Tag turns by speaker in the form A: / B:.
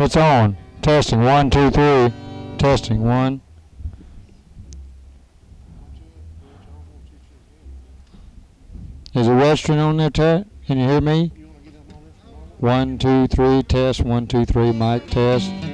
A: It's on. Testing. 1, 2, 3. Testing. 1. Is it Western on there, Ted? Can you hear me? 1, 2, 3. Test. 1, 2, 3. Mic test.